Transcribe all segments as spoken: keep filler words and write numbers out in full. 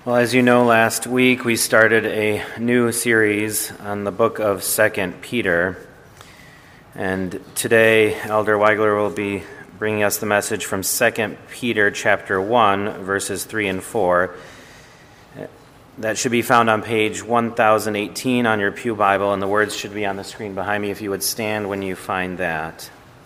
Well, as you know, last week we started a new series on the book of Second Peter. And today, Elder Weigler will be bringing us the message from Second Peter chapter one, verses three and four. That should be found on page one thousand eighteen on your pew Bible, and the words should be on the screen behind me if you would stand when you find that.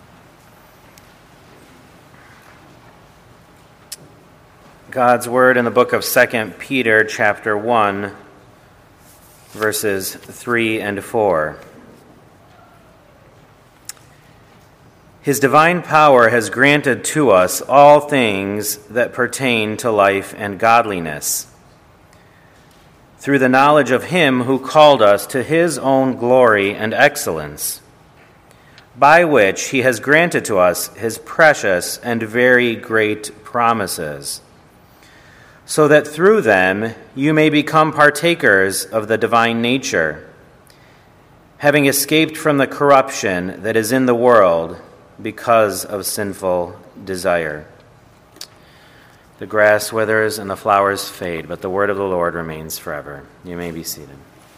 God's word in the book of Second Peter chapter one, verses three and four. His divine power has granted to us all things that pertain to life and godliness, through the knowledge of him who called us to his own glory and excellence, by which he has granted to us his precious and very great promises, so that through them you may become partakers of the divine nature, having escaped from the corruption that is in the world because of sinful desire. The grass withers and the flowers fade, but the word of the Lord remains forever. You may be seated.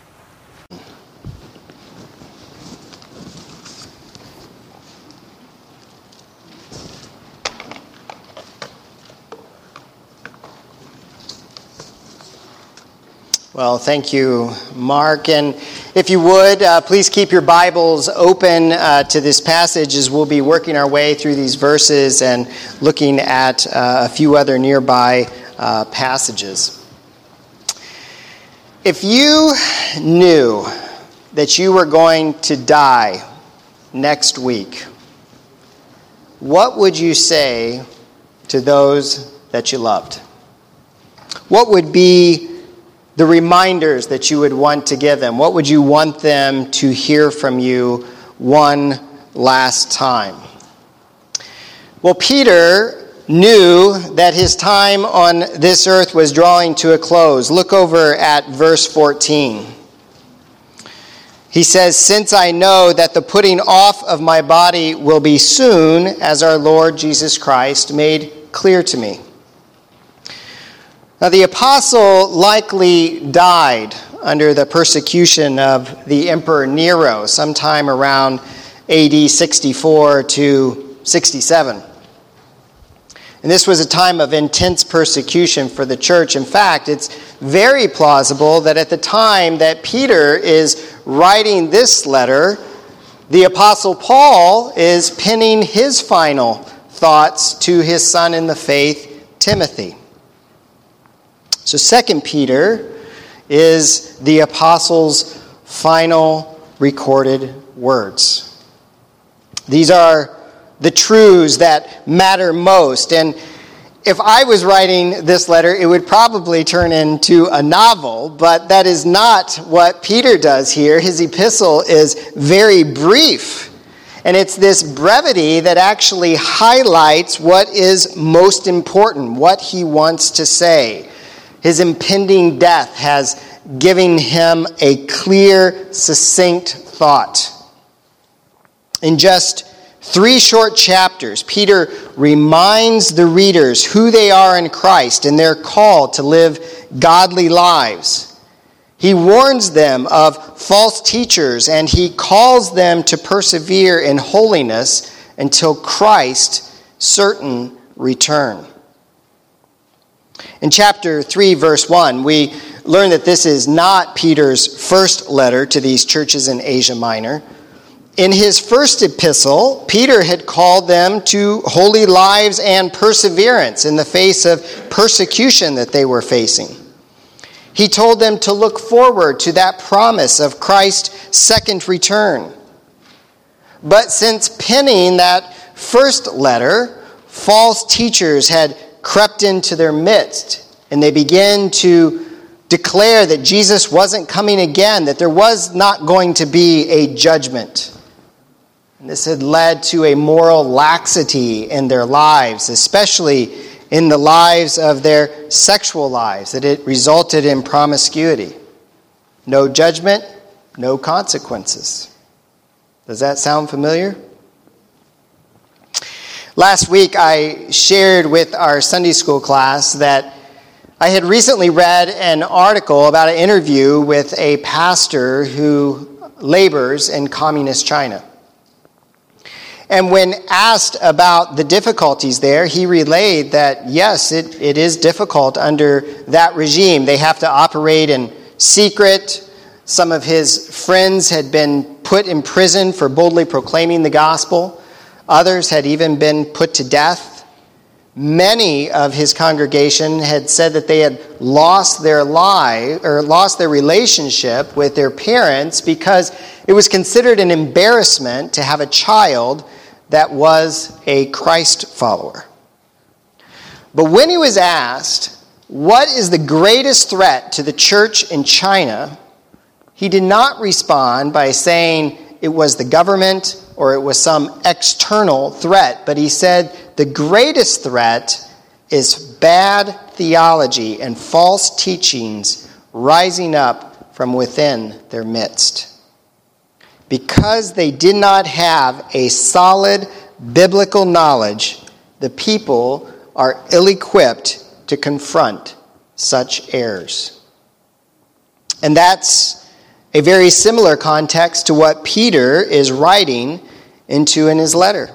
Well, thank you, Mark. And if you would, uh, please keep your Bibles open uh, to this passage as we'll be working our way through these verses and looking at uh, a few other nearby uh, passages. If you knew that you were going to die next week, what would you say to those that you loved? What would be the reminders that you would want to give them? What would you want them to hear from you one last time? Well, Peter knew that his time on this earth was drawing to a close. Look over at verse fourteen. He says, "Since I know that the putting off of my body will be soon, as our Lord Jesus Christ made clear to me." Now, the apostle likely died under the persecution of the Emperor Nero sometime around A D sixty-four to sixty-seven. And this was a time of intense persecution for the church. In fact, it's very plausible that at the time that Peter is writing this letter, the apostle Paul is penning his final thoughts to his son in the faith, Timothy. So Second Peter is the apostle's final recorded words. These are the truths that matter most. And if I was writing this letter, it would probably turn into a novel, but that is not what Peter does here. His epistle is very brief. And it's this brevity that actually highlights what is most important, what he wants to say. His impending death has given him a clear, succinct thought. In just three short chapters, Peter reminds the readers who they are in Christ and their call to live godly lives. He warns them of false teachers, and he calls them to persevere in holiness until Christ's certain return. In chapter three, verse one, we learn that this is not Peter's first letter to these churches in Asia Minor. In his first epistle, Peter had called them to holy lives and perseverance in the face of persecution that they were facing. He told them to look forward to that promise of Christ's second return. But since penning that first letter, false teachers had crept into their midst, and they began to declare that Jesus wasn't coming again, that there was not going to be a judgment. And this had led to a moral laxity in their lives, especially in the lives of their sexual lives, that it resulted in promiscuity. No judgment, no consequences. Does that sound familiar? Last week, I shared with our Sunday school class that I had recently read an article about an interview with a pastor who labors in communist China. And when asked about the difficulties there, he relayed that, yes, it, it is difficult under that regime. They have to operate in secret. Some of his friends had been put in prison for boldly proclaiming the gospel. Others had even been put to death. Many of his congregation had said that they had lost their life or lost their relationship with their parents because it was considered an embarrassment to have a child that was a Christ follower. But when he was asked, what is the greatest threat to the church in China, he did not respond by saying it was the government or it was some external threat, but he said the greatest threat is bad theology and false teachings rising up from within their midst. Because they did not have a solid biblical knowledge, the people are ill-equipped to confront such errors. And that's a very similar context to what Peter is writing into in his letter.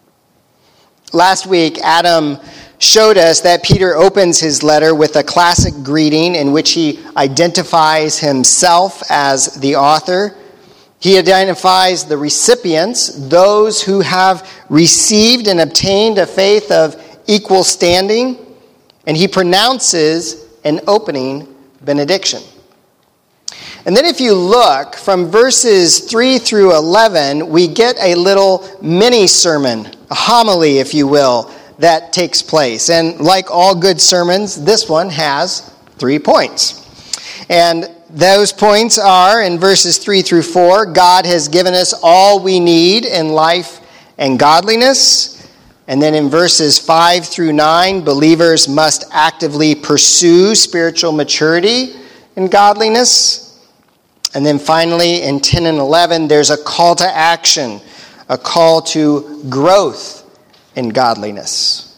Last week, Adam showed us that Peter opens his letter with a classic greeting in which he identifies himself as the author. He identifies the recipients, those who have received and obtained a faith of equal standing, and he pronounces an opening benediction. And then if you look from verses three through eleven, we get a little mini sermon, a homily, if you will, that takes place. And like all good sermons, this one has three points. And those points are in verses three through four, God has given us all we need in life and godliness. And then in verses five through nine, believers must actively pursue spiritual maturity and godliness. And then finally, in ten and eleven, there's a call to action, a call to growth in godliness.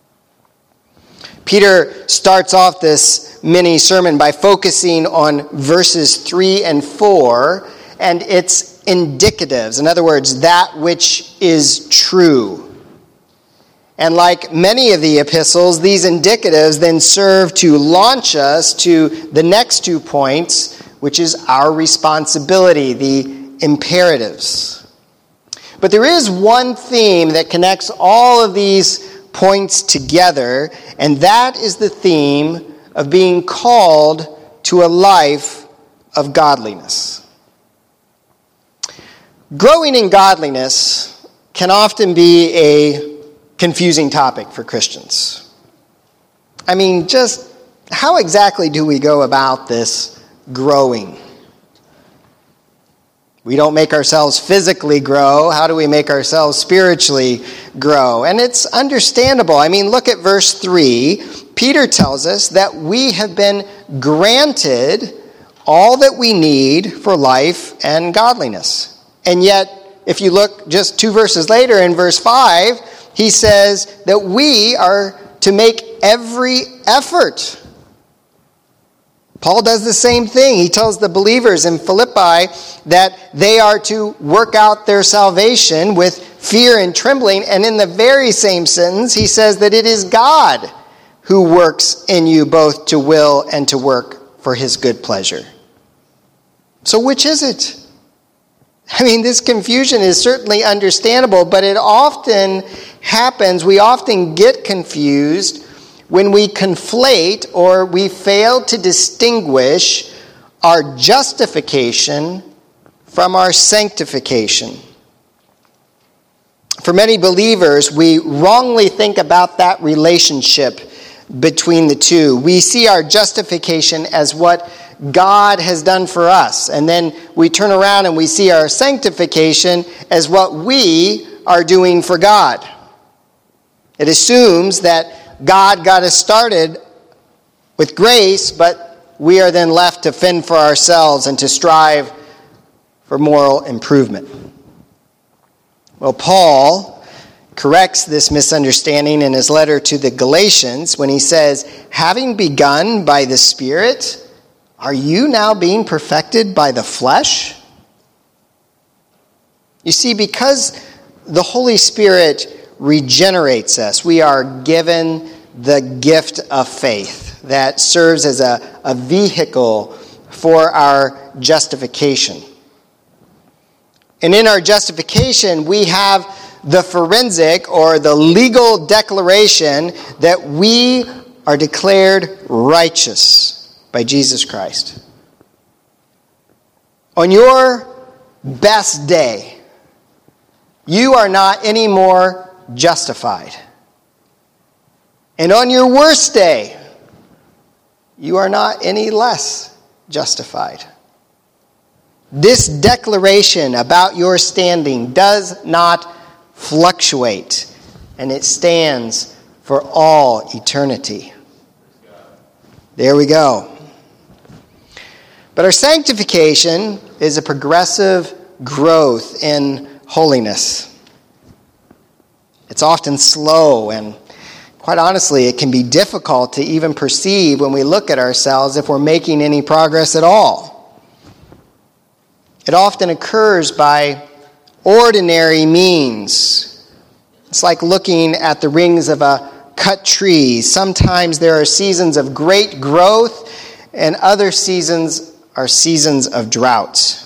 Peter starts off this mini sermon by focusing on verses three and four and its indicatives. In other words, that which is true. And like many of the epistles, these indicatives then serve to launch us to the next two points, which is our responsibility, the imperatives. But there is one theme that connects all of these points together, and that is the theme of being called to a life of godliness. Growing in godliness can often be a confusing topic for Christians. I mean, just how exactly do we go about this growing? We don't make ourselves physically grow. How do we make ourselves spiritually grow? And it's understandable. I mean, look at verse three. Peter tells us that we have been granted all that we need for life and godliness. And yet, if you look just two verses later in verse five, he says that we are to make every effort. Paul does the same thing. He tells the believers in Philippi that they are to work out their salvation with fear and trembling. And in the very same sentence, he says that it is God who works in you both to will and to work for his good pleasure. So which is it? I mean, this confusion is certainly understandable, but it often happens. We often get confused when we conflate or we fail to distinguish our justification from our sanctification. For many believers, we wrongly think about that relationship between the two. We see our justification as what God has done for us, and then we turn around and we see our sanctification as what we are doing for God. It assumes that God got us started with grace, but we are then left to fend for ourselves and to strive for moral improvement. Well, Paul corrects this misunderstanding in his letter to the Galatians when he says, having begun by the Spirit, are you now being perfected by the flesh? You see, because the Holy Spirit regenerates us, we are given the gift of faith that serves as a, a vehicle for our justification. And in our justification, we have the forensic or the legal declaration that we are declared righteous by Jesus Christ. On your best day, you are not any more justified. And on your worst day, you are not any less justified. This declaration about your standing does not fluctuate, and it stands for all eternity. There we go. But our sanctification is a progressive growth in holiness. It's often slow, and quite honestly, it can be difficult to even perceive when we look at ourselves if we're making any progress at all. It often occurs by ordinary means. It's like looking at the rings of a cut tree. Sometimes there are seasons of great growth, and other seasons are seasons of drought.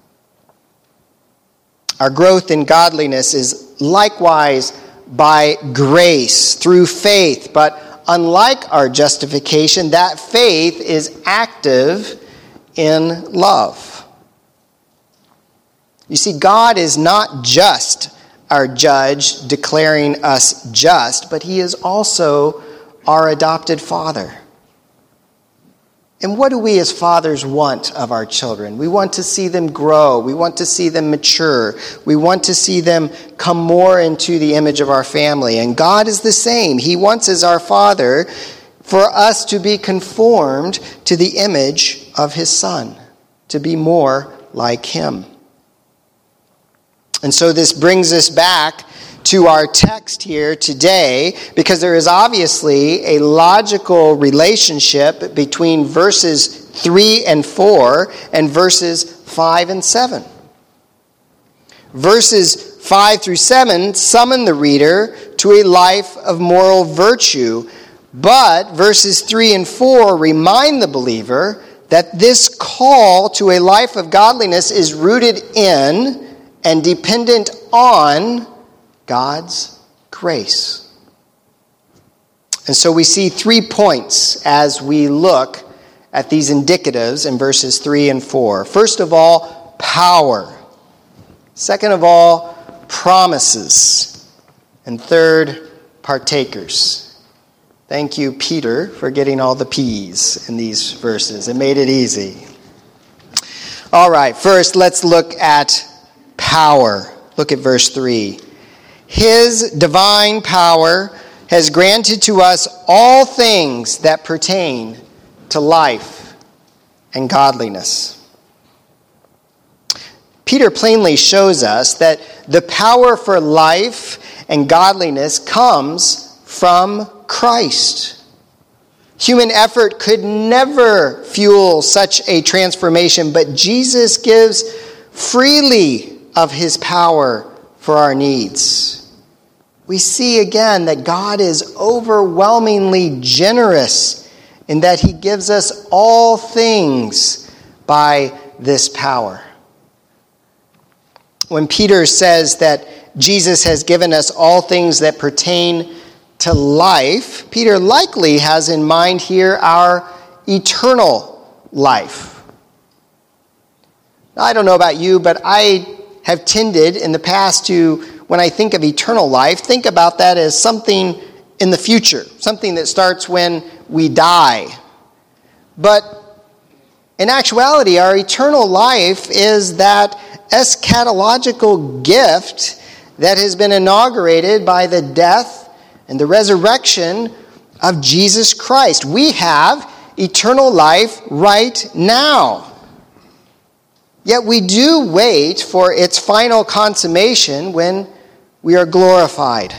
Our growth in godliness is likewise by grace, through faith, but unlike our justification, that faith is active in love. You see, God is not just our judge declaring us just, but he is also our adopted Father. And what do we as fathers want of our children? We want to see them grow. We want to see them mature. We want to see them come more into the image of our family. And God is the same. He wants, as our Father, for us to be conformed to the image of his Son, to be more like him. And so this brings us back to our text here today, because there is obviously a logical relationship between verses three and four and verses five and seven. Verses five through seven summon the reader to a life of moral virtue, but verses three and four remind the believer that this call to a life of godliness is rooted in and dependent on God's grace. And so we see three points as we look at these indicatives in verses three and four. First of all, power. Second of all, promises. And third, partakers. Thank you, Peter, for getting all the P's in these verses. It made it easy. All right, first let's look at power. Look at verse three. His divine power has granted to us all things that pertain to life and godliness. Peter plainly shows us that the power for life and godliness comes from Christ. Human effort could never fuel such a transformation, but Jesus gives freely of his power for our needs. We see again that God is overwhelmingly generous in that he gives us all things by this power. When Peter says that Jesus has given us all things that pertain to life, Peter likely has in mind here our eternal life. I don't know about you, but I have tended in the past to, when I think of eternal life, think about that as something in the future, something that starts when we die. But in actuality, our eternal life is that eschatological gift that has been inaugurated by the death and the resurrection of Jesus Christ. We have eternal life right now. Yet we do wait for its final consummation when we are glorified.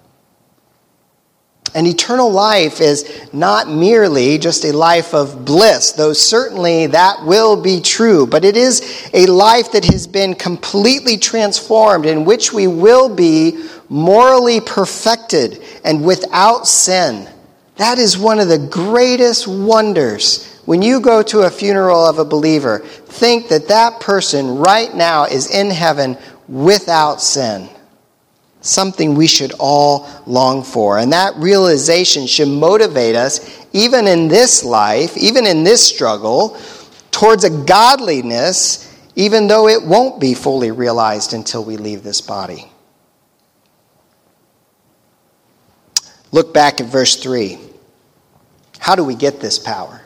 And eternal life is not merely just a life of bliss, though certainly that will be true, but it is a life that has been completely transformed, in which we will be morally perfected and without sin. That is one of the greatest wonders. When you go to a funeral of a believer, think that that person right now is in heaven without sin. Something we should all long for. And that realization should motivate us, even in this life, even in this struggle, towards a godliness, even though it won't be fully realized until we leave this body. Look back at verse three. How do we get this power?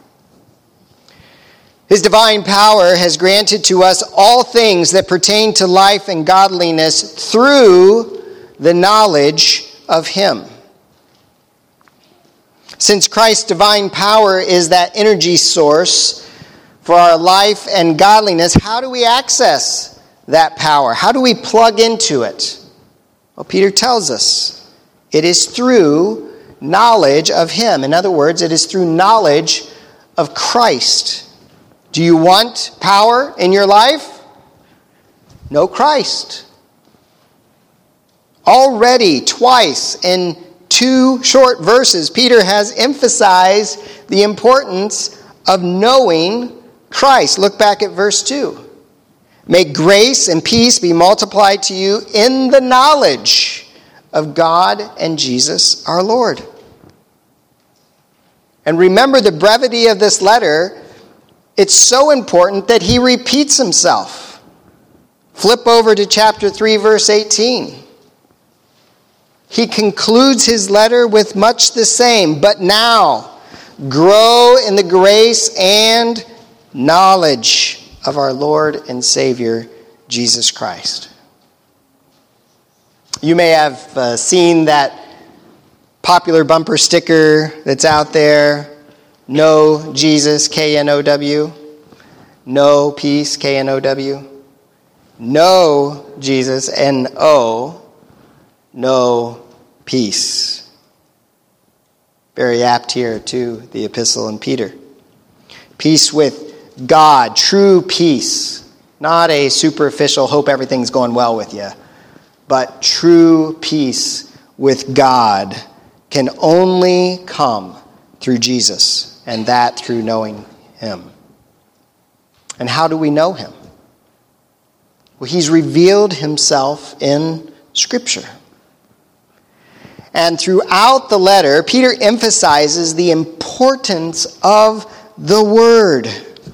His divine power has granted to us all things that pertain to life and godliness through the knowledge of him. Since Christ's divine power is that energy source for our life and godliness, how do we access that power? How do we plug into it? Well, Peter tells us it is through knowledge of him. In other words, it is through knowledge of Christ. Do you want power in your life? Know Christ. Already, twice in two short verses, Peter has emphasized the importance of knowing Christ. Look back at verse two. May grace and peace be multiplied to you in the knowledge of God and Jesus our Lord. And remember the brevity of this letter. It's so important that he repeats himself. Flip over to chapter three, verse eighteen. He concludes his letter with much the same. But now, grow in the grace and knowledge of our Lord and Savior, Jesus Christ. You may have uh, seen that popular bumper sticker that's out there. Know Jesus, K N O W. Know peace, K N O W. Know Jesus, N O. Know peace. Very apt here to the epistle in Peter. Peace with God, true peace. Not a superficial, hope everything's going well with you. But true peace with God can only come through Jesus, and that through knowing him. And how do we know him? Well, he's revealed himself in Scripture. And throughout the letter, Peter emphasizes the importance of the Word.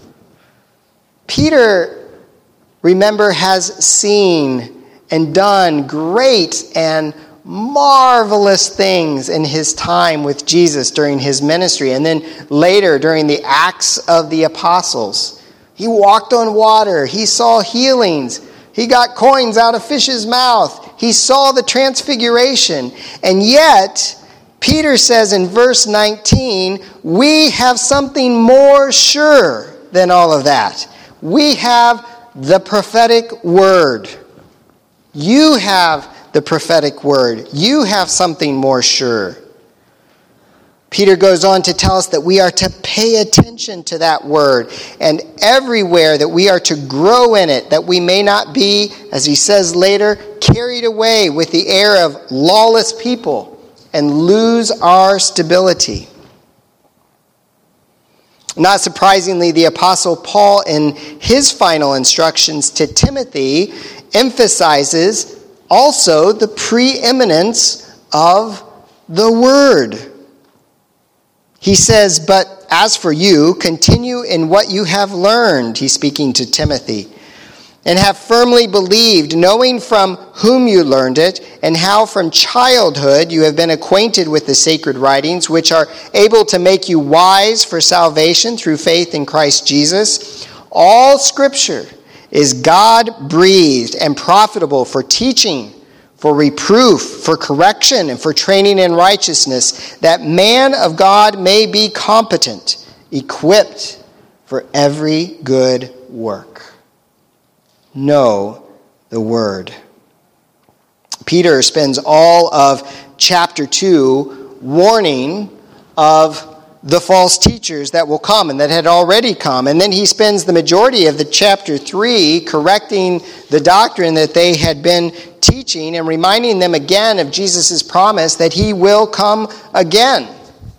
Peter, remember, has seen and done great and marvelous things in his time with Jesus during his ministry. And then later, during the Acts of the Apostles, he walked on water. He saw healings. He got coins out of fish's mouth. He saw the transfiguration. And yet, Peter says in verse nineteen, we have something more sure than all of that. We have the prophetic word. You have the prophetic word. You have something more sure. Peter goes on to tell us that we are to pay attention to that word, and everywhere that we are to grow in it, that we may not be, as he says later, carried away with the air of lawless people and lose our stability. Not surprisingly, the Apostle Paul, in his final instructions to Timothy, emphasizes also the preeminence of the Word. He says, but as for you, continue in what you have learned, he's speaking to Timothy, and have firmly believed, knowing from whom you learned it, and how from childhood you have been acquainted with the sacred writings, which are able to make you wise for salvation through faith in Christ Jesus. All Scripture is God-breathed and profitable for teaching, for reproof, for correction, and for training in righteousness, that man of God may be competent, equipped for every good work. Know the word. Peter spends all of chapter two warning of the false teachers that will come and that had already come. And then he spends the majority of the chapter three correcting the doctrine that they had been teaching and reminding them again of Jesus' promise that he will come again.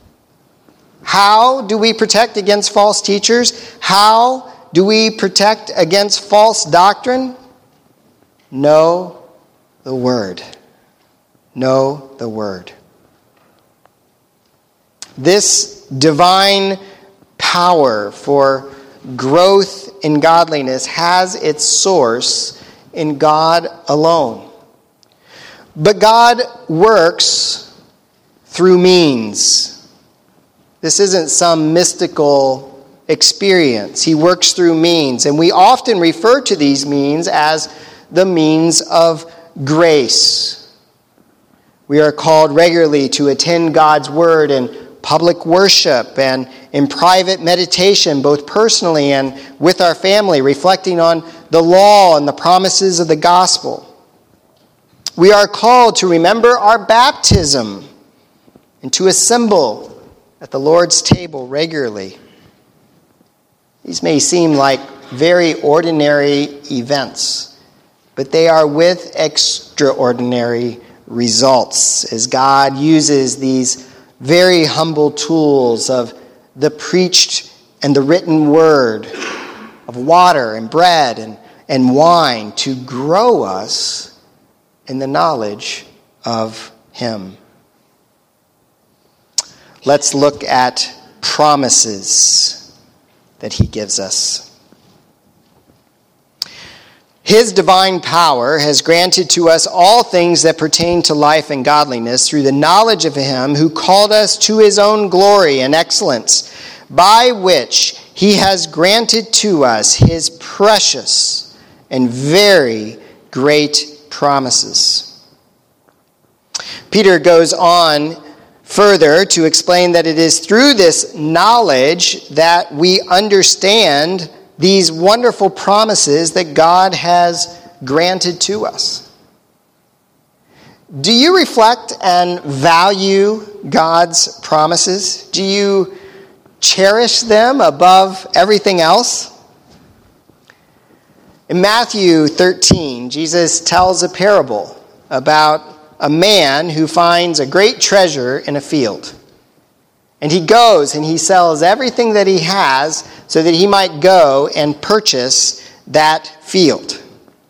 How do we protect against false teachers? How do we protect against false doctrine? Know the Word. Know the Word. This divine power for growth in godliness has its source in God alone. But God works through means. This isn't some mystical experience. He works through means, and we often refer to these means as the means of grace. We are called regularly to attend God's Word and public worship and in private meditation, both personally and with our family, reflecting on the law and the promises of the gospel. We are called to remember our baptism and to assemble at the Lord's table regularly. These may seem like very ordinary events, but they are with extraordinary results as God uses these very humble tools of the preached and the written word, of water and bread and, and wine to grow us in the knowledge of Him. Let's look at promises that He gives us. His divine power has granted to us all things that pertain to life and godliness through the knowledge of Him who called us to His own glory and excellence, by which He has granted to us His precious and very great promises. Peter goes on further to explain that it is through this knowledge that we understand these wonderful promises that God has granted to us. Do you reflect and value God's promises? Do you cherish them above everything else? In Matthew thirteen, Jesus tells a parable about a man who finds a great treasure in a field. And he goes and he sells everything that he has so that he might go and purchase that field.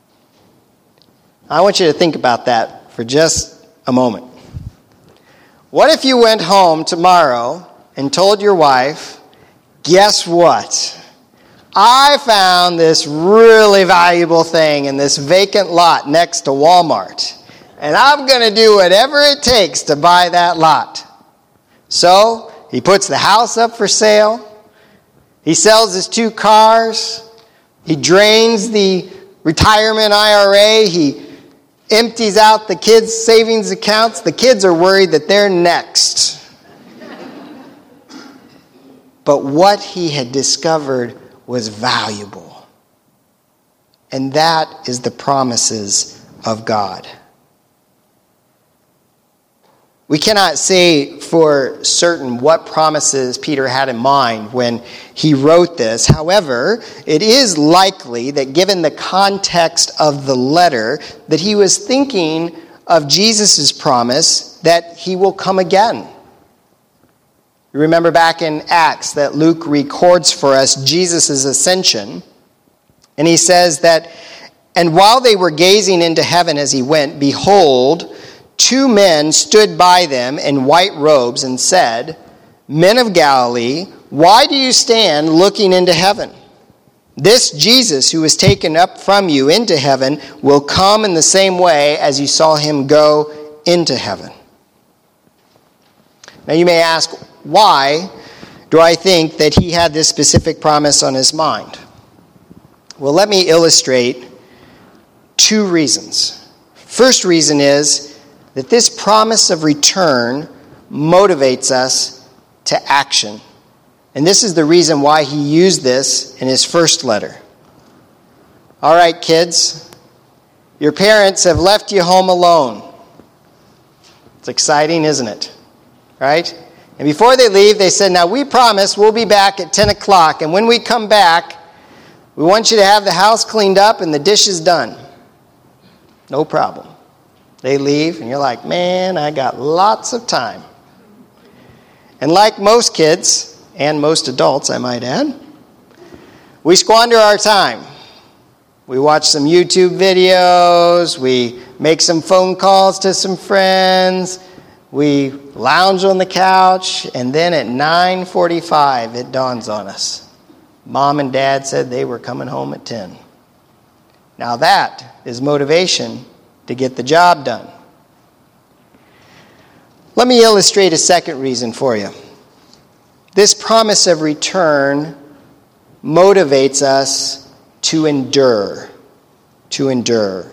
I want you to think about that for just a moment. What if you went home tomorrow and told your wife, guess what? I found this really valuable thing in this vacant lot next to Walmart. And I'm going to do whatever it takes to buy that lot. So he puts the house up for sale. He sells his two cars. He drains the retirement I R A. He empties out the kids' savings accounts. The kids are worried that they're next. But what he had discovered was valuable. And that is the promises of God. We cannot say for certain what promises Peter had in mind when he wrote this. However, it is likely that given the context of the letter, that he was thinking of Jesus' promise that he will come again. You remember back in Acts that Luke records for us Jesus' ascension. And he says that, and while they were gazing into heaven as he went, behold, two men stood by them in white robes and said, Men of Galilee, why do you stand looking into heaven? This Jesus who was taken up from you into heaven will come in the same way as you saw him go into heaven. Now you may ask, why do I think that he had this specific promise on his mind? Well, let me illustrate two reasons. First reason is that this promise of return motivates us to action. And this is the reason why he used this in his first letter. All right, kids, your parents have left you home alone. It's exciting, isn't it? Right? And before they leave, they said, now we promise we'll be back at ten o'clock. And when we come back, we want you to have the house cleaned up and the dishes done. No problem. They leave, and you're like, man, I got lots of time. And like most kids, and most adults, I might add, we squander our time. We watch some YouTube videos, we make some phone calls to some friends, we lounge on the couch, and then at nine forty-five it dawns on us. Mom and Dad said they were coming home at ten. Now that is motivation to get the job done. Let me illustrate a second reason for you. This promise of return motivates us to endure. To endure.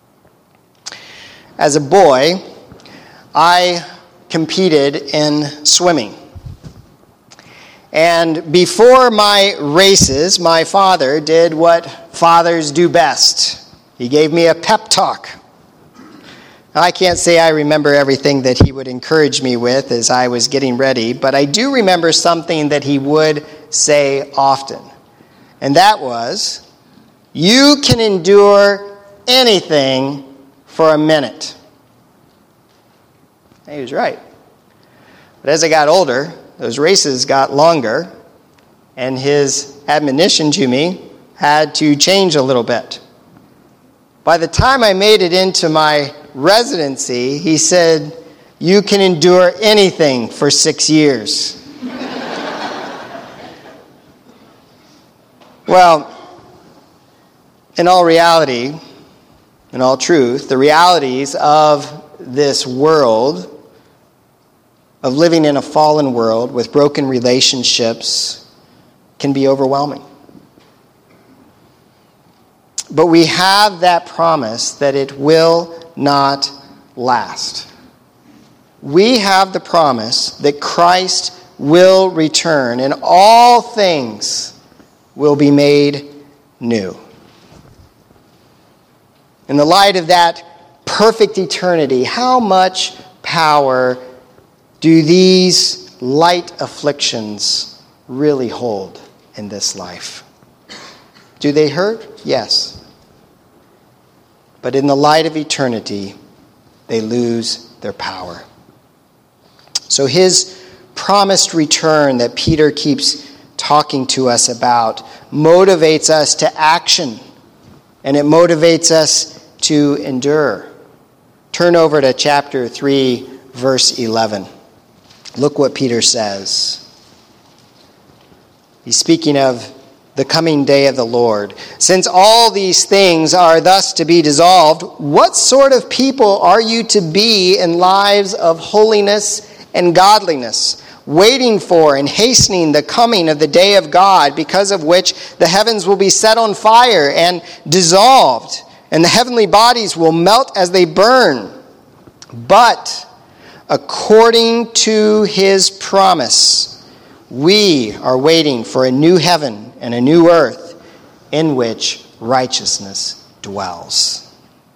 As a boy, I competed in swimming. And before my races, my father did what fathers do best. He gave me a pep talk. I can't say I remember everything that he would encourage me with as I was getting ready, but I do remember something that he would say often. And that was, you can endure anything for a minute. And he was right. But as I got older, those races got longer, and his admonition to me had to change a little bit. By the time I made it into my residency, he said, you can endure anything for six years. Well, in all reality, in all truth, the realities of this world, of living in a fallen world with broken relationships, can be overwhelming. But we have that promise that it will not last. We have the promise that Christ will return and all things will be made new. In the light of that perfect eternity, how much power do these light afflictions really hold in this life? Do they hurt? Yes. But in the light of eternity, they lose their power. So his promised return that Peter keeps talking to us about motivates us to action, and it motivates us to endure. Turn over to chapter three, verse eleven. Look what Peter says. He's speaking of the coming day of the Lord. Since all these things are thus to be dissolved, what sort of people are you to be in lives of holiness and godliness, waiting for and hastening the coming of the day of God, because of which the heavens will be set on fire and dissolved, and the heavenly bodies will melt as they burn? But according to his promise, we are waiting for a new heaven and a new earth in which righteousness dwells.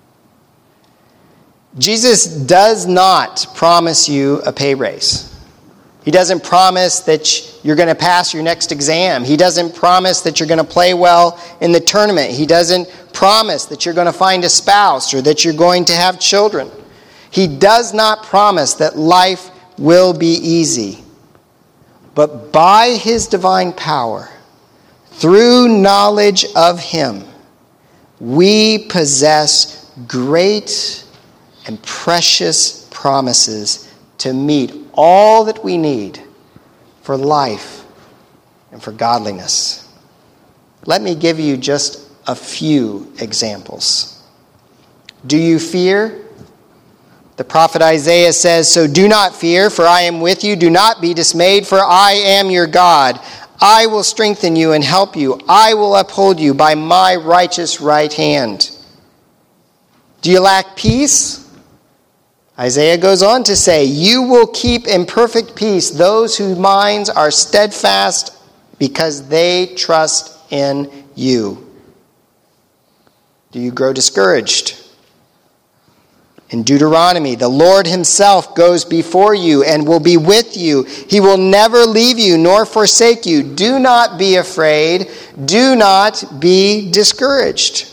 Jesus does not promise you a pay raise. He doesn't promise that you're going to pass your next exam. He doesn't promise that you're going to play well in the tournament. He doesn't promise that you're going to find a spouse or that you're going to have children. He does not promise that life will be easy. But by his divine power, through knowledge of him, we possess great and precious promises to meet all that we need for life and for godliness. Let me give you just a few examples. Do you fear? The prophet Isaiah says, so do not fear, for I am with you. Do not be dismayed, for I am your God. I will strengthen you and help you. I will uphold you by my righteous right hand. Do you lack peace? Isaiah goes on to say, you will keep in perfect peace those whose minds are steadfast because they trust in you. Do you grow discouraged? In Deuteronomy, the Lord himself goes before you and will be with you. He will never leave you nor forsake you. Do not be afraid. Do not be discouraged.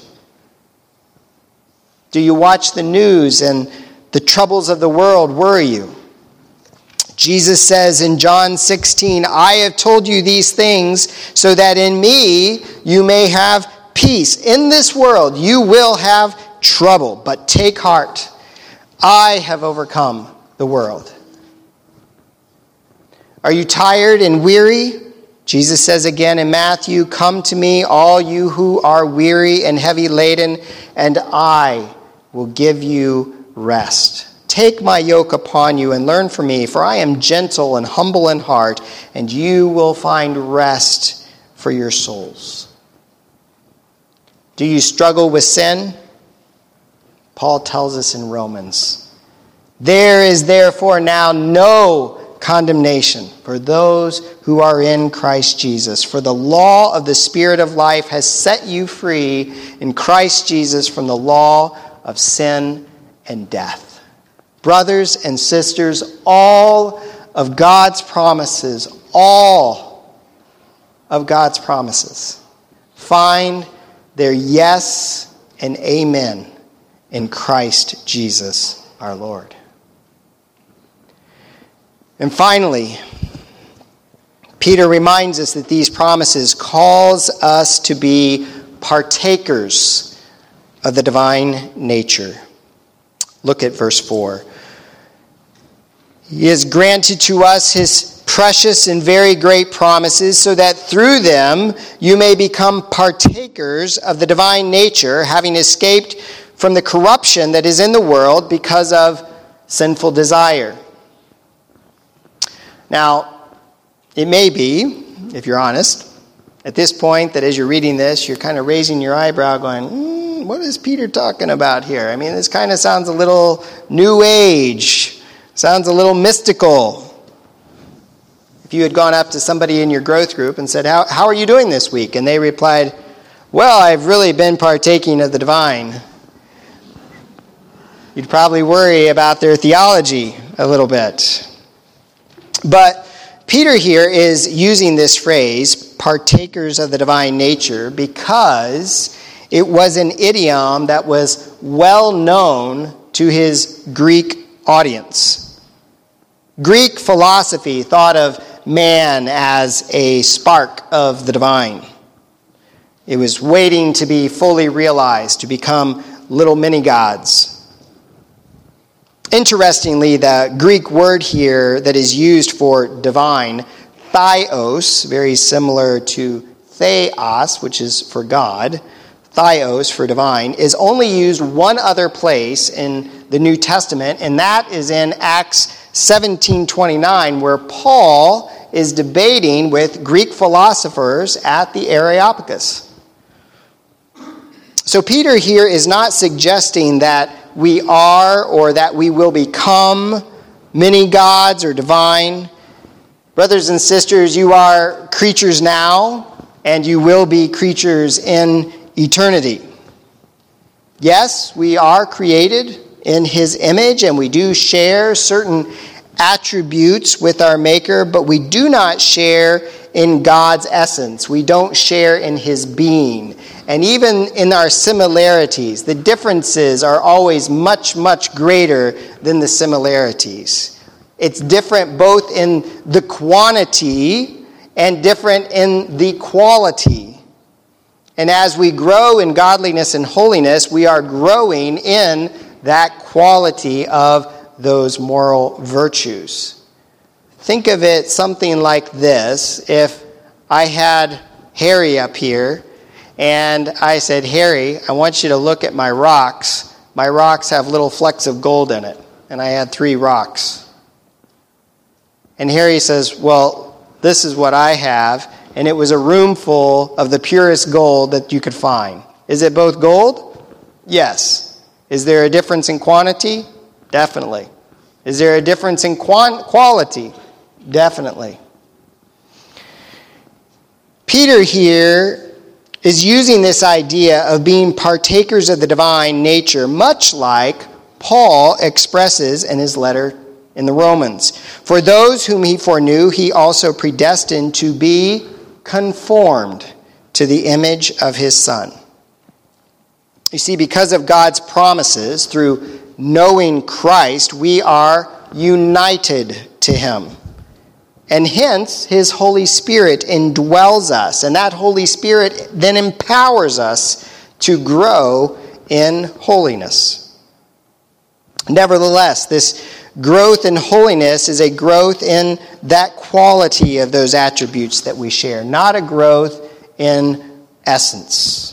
Do you watch the news and the troubles of the world worry you? Jesus says in John sixteen, I have told you these things so that in me you may have peace. In this world you will have trouble, but take heart. I have overcome the world. Are you tired and weary? Jesus says again in Matthew, come to me, all you who are weary and heavy laden, and I will give you rest. Take my yoke upon you and learn from me, for I am gentle and humble in heart, and you will find rest for your souls. Do you struggle with sin? Paul tells us in Romans, there is therefore now no condemnation for those who are in Christ Jesus. For the law of the Spirit of life has set you free in Christ Jesus from the law of sin and death. Brothers and sisters, all of God's promises, all of God's promises find their yes and amen in Christ Jesus our Lord. And finally, Peter reminds us that these promises calls us to be partakers of the divine nature. Look at verse four. He has granted to us his precious and very great promises, so that through them you may become partakers of the divine nature, having escaped from the corruption that is in the world because of sinful desire. Now, it may be, if you're honest, at this point that as you're reading this, you're kind of raising your eyebrow going, mm, what is Peter talking about here? I mean, this kind of sounds a little new age, sounds a little mystical. If you had gone up to somebody in your growth group and said, how, how are you doing this week? And they replied, well, I've really been partaking of the divine. You'd probably worry about their theology a little bit. But Peter here is using this phrase, partakers of the divine nature, because it was an idiom that was well known to his Greek audience. Greek philosophy thought of man as a spark of the divine. It was waiting to be fully realized, to become little mini-gods. Interestingly, the Greek word here that is used for divine, theos, very similar to theos, which is for God, theos for divine, is only used one other place in the New Testament, and that is in Acts seventeen twenty-nine, where Paul is debating with Greek philosophers at the Areopagus. So Peter here is not suggesting that we are or that we will become many gods or divine. Brothers and sisters, you are creatures now, and you will be creatures in eternity. Yes, we are created in his image, and we do share certain attributes with our Maker, but we do not share in God's essence. We don't share in his being. And even in our similarities, the differences are always much, much greater than the similarities. It's different both in the quantity and different in the quality. And as we grow in godliness and holiness, we are growing in that quality of those moral virtues. Think of it something like this. If I had Harry up here and I said, Harry, I want you to look at my rocks. My rocks have little flecks of gold in it. And I had three rocks. And Harry says, well, this is what I have. And it was a room full of the purest gold that you could find. Is it both gold? Yes. Is there a difference in quantity? Definitely. Is there a difference in quant- quality? Definitely. Peter here is using this idea of being partakers of the divine nature, much like Paul expresses in his letter in the Romans. For those whom he foreknew, he also predestined to be conformed to the image of his Son. You see, because of God's promises, through knowing Christ, we are united to him. And hence, his Holy Spirit indwells us. And that Holy Spirit then empowers us to grow in holiness. Nevertheless, this growth in holiness is a growth in that quality of those attributes that we share, not a growth in essence.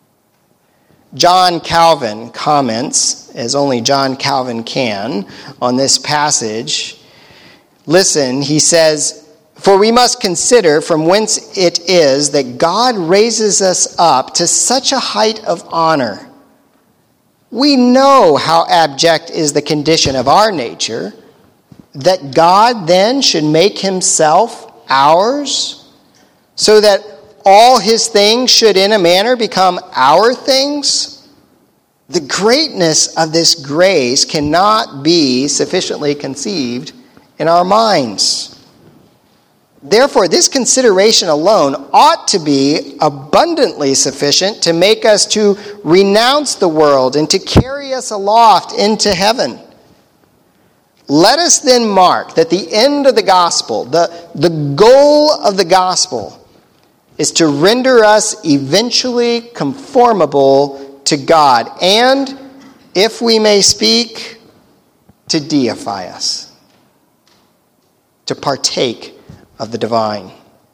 John Calvin comments, as only John Calvin can, on this passage. Listen, he says, "For we must consider from whence it is that God raises us up to such a height of honor. We know how abject is the condition of our nature, that God then should make himself ours, so that all his things should in a manner become our things. The greatness of this grace cannot be sufficiently conceived in our minds. Therefore, this consideration alone ought to be abundantly sufficient to make us to renounce the world and to carry us aloft into heaven. Let us then mark that the end of the gospel, the, the goal of the gospel, is to render us eventually conformable to God, and, if we may speak, to deify us, to partake of the divine.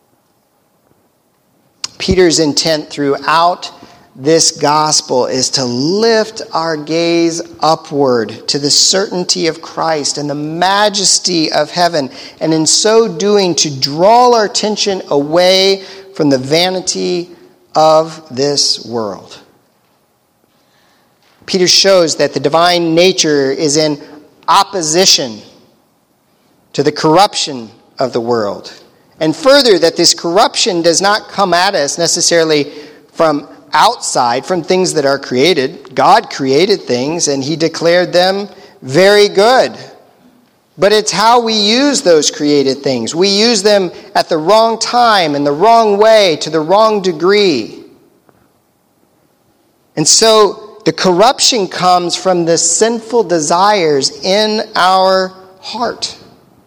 Peter's intent throughout this gospel is to lift our gaze upward to the certainty of Christ and the majesty of heaven, and in so doing to draw our attention away from the vanity of this world. Peter shows that the divine nature is in opposition to the corruption of the world. And further, that this corruption does not come at us necessarily from outside, from things that are created. God created things and he declared them very good. But it's how we use those created things. We use them at the wrong time, in the wrong way, to the wrong degree. And so the corruption comes from the sinful desires in our heart.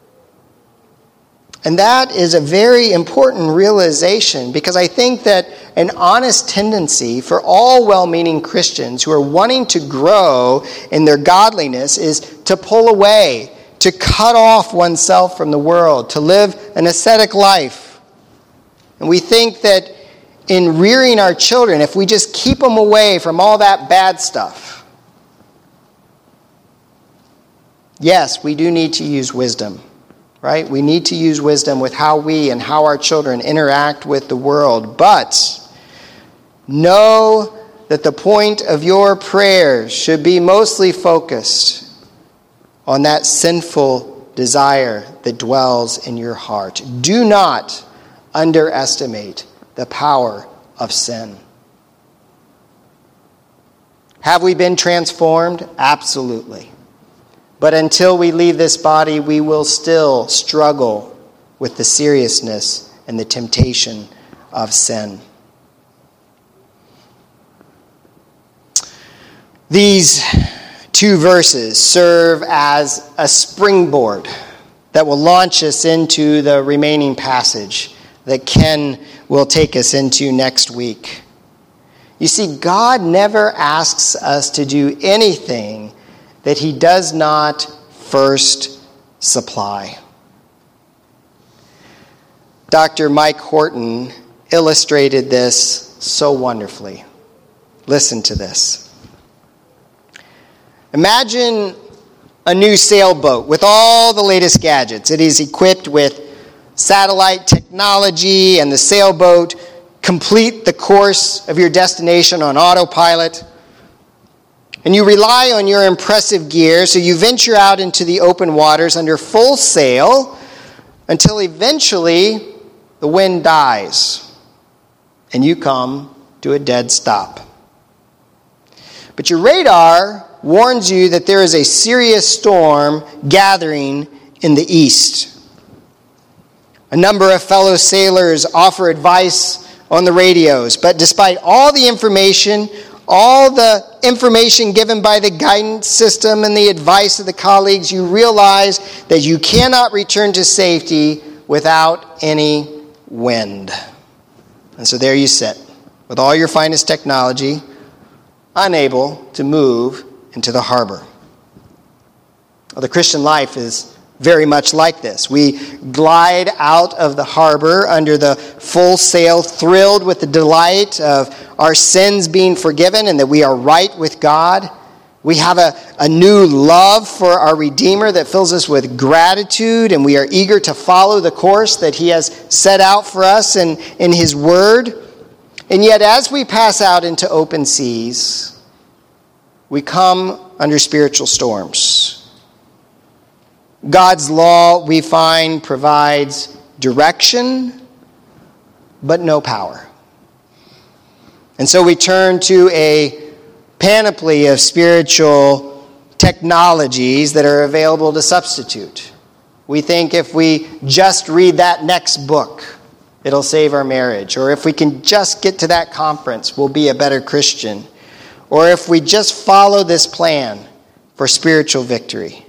And that is a very important realization, because I think that an honest tendency for all well-meaning Christians who are wanting to grow in their godliness is to pull away, to cut off oneself from the world, to live an ascetic life. And we think that in rearing our children, if we just keep them away from all that bad stuff, yes, we do need to use wisdom. Right? We need to use wisdom with how we and how our children interact with the world. But know that the point of your prayers should be mostly focused on that sinful desire that dwells in your heart. Do not underestimate the power of sin. Have we been transformed? Absolutely. But until we leave this body, we will still struggle with the seriousness and the temptation of sin. These two verses serve as a springboard that will launch us into the remaining passage that Ken will take us into next week. You see, God never asks us to do anything that he does not first supply. Doctor Mike Horton illustrated this so wonderfully. Listen to this. Imagine a new sailboat with all the latest gadgets. It is equipped with satellite technology, and the sailboat complete the course of your destination on autopilot. And you rely on your impressive gear, so you venture out into the open waters under full sail until eventually the wind dies and you come to a dead stop. But your radar warns you that there is a serious storm gathering in the east. A number of fellow sailors offer advice on the radios, but despite all the information, all the information given by the guidance system and the advice of the colleagues, you realize that you cannot return to safety without any wind. And so there you sit, with all your finest technology, unable to move into the harbor. Well, the Christian life is very much like this. We glide out of the harbor under the full sail, thrilled with the delight of our sins being forgiven and that we are right with God. We have a, a new love for our Redeemer that fills us with gratitude, and we are eager to follow the course that he has set out for us in, in his word. And yet, as we pass out into open seas, we come under spiritual storms. God's law, we find, provides direction, but no power. And so we turn to a panoply of spiritual technologies that are available to substitute. We think if we just read that next book, it'll save our marriage. Or if we can just get to that conference, we'll be a better Christian. Or if we just follow this plan for spiritual victory.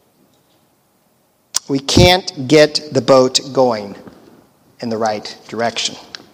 We can't get the boat going in the right direction.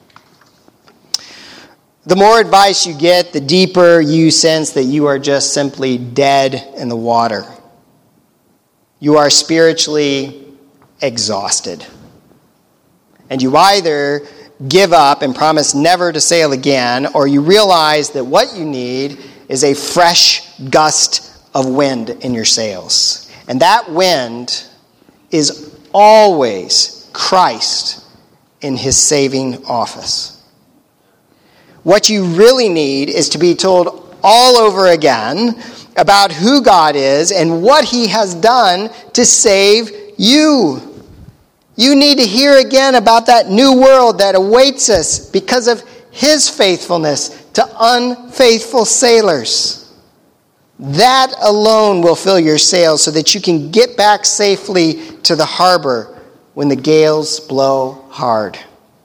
The more advice you get, the deeper you sense that you are just simply dead in the water. You are spiritually exhausted. And you either give up and promise never to sail again, or you realize that what you need is a fresh gust of wind in your sails. And that wind is always Christ in his saving office. What you really need is to be told all over again about who God is and what he has done to save you. You need to hear again about that new world that awaits us because of his faithfulness to unfaithful sailors. That alone will fill your sails so that you can get back safely to the harbor when the gales blow hard.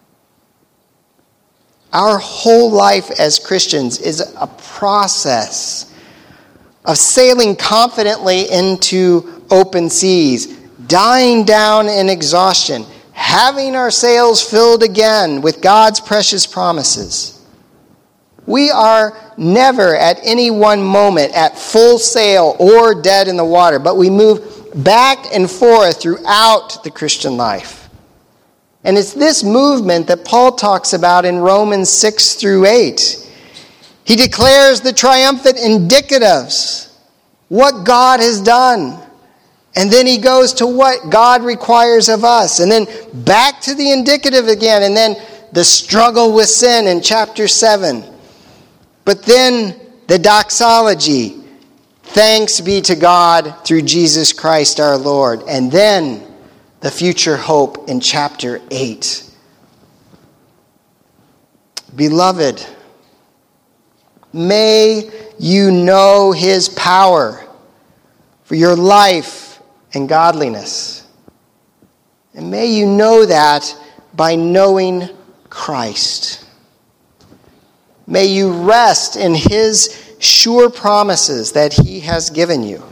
Our whole life as Christians is a process of sailing confidently into open seas, dying down in exhaustion, having our sails filled again with God's precious promises. We are never at any one moment at full sail or dead in the water, but we move back and forth throughout the Christian life. And it's this movement that Paul talks about in Romans six through eight. He declares the triumphant indicatives, what God has done. And then he goes to what God requires of us. And then back to the indicative again. And then the struggle with sin in chapter seven. But then the doxology. Thanks be to God through Jesus Christ our Lord. And then the future hope in chapter eight. Beloved, may you know his power for your life and godliness. And may you know that by knowing Christ. May you rest in his sure promises that he has given you.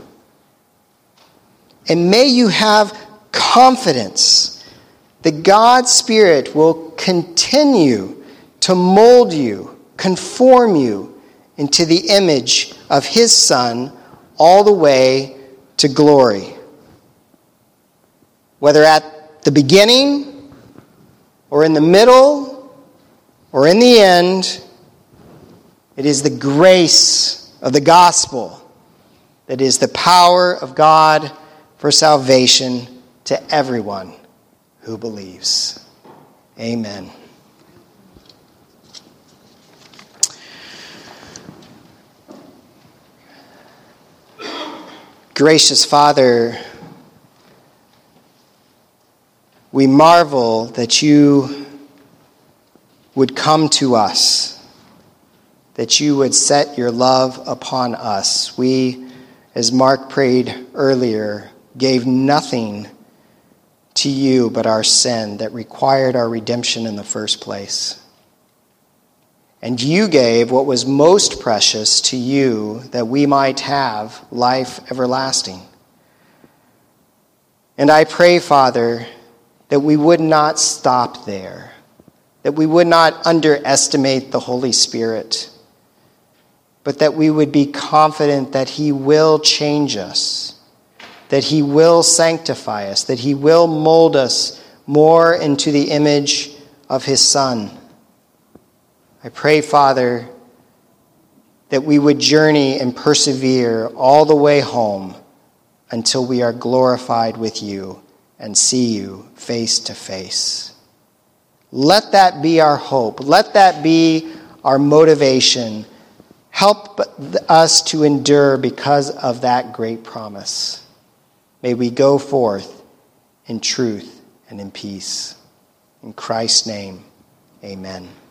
And may you have confidence that God's Spirit will continue to mold you, conform you into the image of his Son all the way to glory. Whether at the beginning or in the middle or in the end, it is the grace of the gospel that is the power of God for salvation to everyone who believes. Amen. Gracious Father, we marvel that you would come to us, that you would set your love upon us. We as Mark prayed earlier, gave nothing to you but our sin that required our redemption in the first place. And you gave what was most precious to you that we might have life everlasting. And I pray, Father, that we would not stop there, that we would not underestimate the Holy Spirit, but that we would be confident that he will change us, that he will sanctify us, that he will mold us more into the image of his Son. I pray, Father, that we would journey and persevere all the way home until we are glorified with you and see you face to face. Let that be our hope. Let that be our motivation. Help us to endure because of that great promise. May we go forth in truth and in peace. In Christ's name, amen.